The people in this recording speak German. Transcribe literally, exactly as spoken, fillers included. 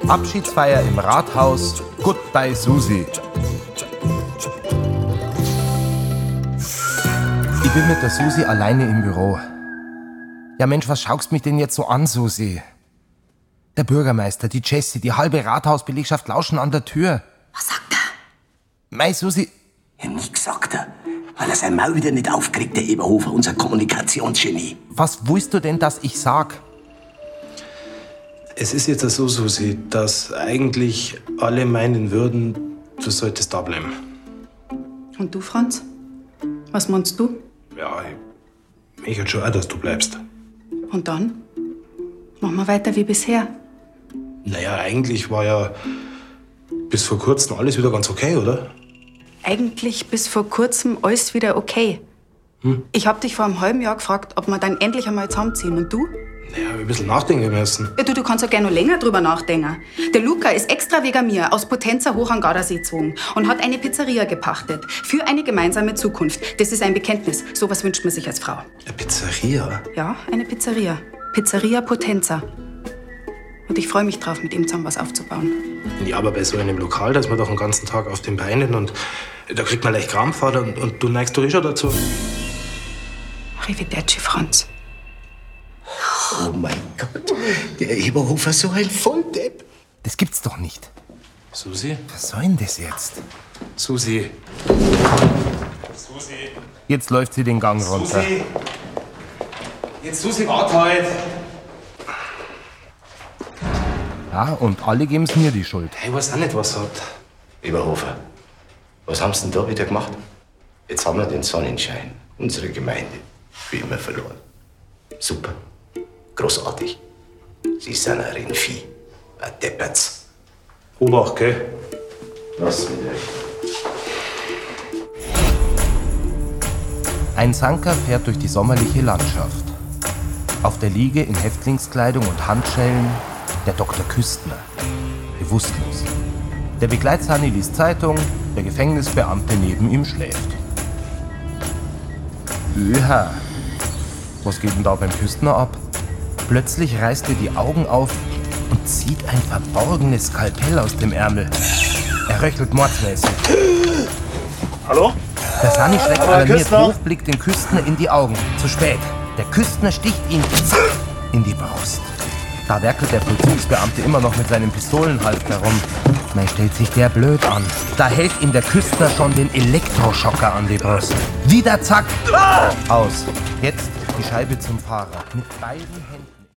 Abschiedsfeier im Rathaus. Goodbye, Susi. Ich bin mit der Susi alleine im Büro. Ja Mensch, was schaust mich denn jetzt so an, Susi? Der Bürgermeister, die Jessie, die halbe Rathausbelegschaft lauschen an der Tür. Was sagt er? Mei, Susi... Ja, nix sagt er. Weil er sein Maul wieder nicht aufkriegt, der Eberhofer, unser Kommunikationsgenie. Was willst du denn, dass ich sag? Es ist jetzt so, Susi, dass eigentlich alle meinen würden, du solltest da bleiben. Und du, Franz? Was meinst du? Ja, ich, ich hätte schon auch, dass du bleibst. Und dann? Machen wir weiter wie bisher. Naja, eigentlich war ja bis vor kurzem alles wieder ganz okay, oder? Eigentlich bis vor kurzem alles wieder okay. Hm? Ich hab dich vor einem halben Jahr gefragt, ob wir dann endlich einmal zusammenziehen. Und du? Naja, hab ich ein bisschen nachdenken müssen. Ja, du, du kannst ja gerne noch länger drüber nachdenken. Der Luca ist extra wegen mir aus Potenza hoch an Gardasee gezogen und hat eine Pizzeria gepachtet. Für eine gemeinsame Zukunft. Das ist ein Bekenntnis. Sowas wünscht man sich als Frau. Eine Pizzeria? Ja, eine Pizzeria. Pizzeria Potenza. Und ich freue mich drauf, mit ihm zusammen was aufzubauen. Ja, aber bei so einem Lokal, da ist man doch den ganzen Tag auf den Beinen und da kriegt man leicht Krampfadern und, und du neigst doch eh schon dazu. Arrivederci, Franz. Oh mein Gott, der Eberhofer, so ein Volldepp. Das gibt's doch nicht. Susi? Was soll denn das jetzt? Susi. Susi. Jetzt läuft sie den Gang runter. Susi. Jetzt, Susi, warte halt. Ja, und alle geben's mir die Schuld. Ich weiß auch nicht, was hat. Eberhofer, was haben Sie denn da wieder gemacht? Jetzt haben wir den Sonnenschein, unsere Gemeinde, wie immer verloren. Super, großartig. Sie sind ein Rindvieh, ein Deppertz. Obacht, gell? Was mit euch? Ein Sanker fährt durch die sommerliche Landschaft. Auf der Liege in Häftlingskleidung und Handschellen der Doktor Küstner, bewusstlos. Der Begleitsani liest Zeitung, der Gefängnisbeamte neben ihm schläft. Öha, was geht denn da beim Küstner ab? Plötzlich reißt er die Augen auf und zieht ein verborgenes Skalpell aus dem Ärmel. Er röchelt mordsmäßig. Hallo? Der Sani schreckt Ah, alarmiert Küstner. hoch, blickt den Küstner in die Augen. Zu spät. Der Küstner sticht ihn zack in die Brust. Da werkelt der Vollzugsbeamte immer noch mit seinem Pistolenhals herum. Man stellt sich der blöd an. Da hält ihm der Küstner schon den Elektroschocker an die Brust. Wieder zack. Aus. Jetzt die Scheibe zum Fahrer. Mit beiden Händen.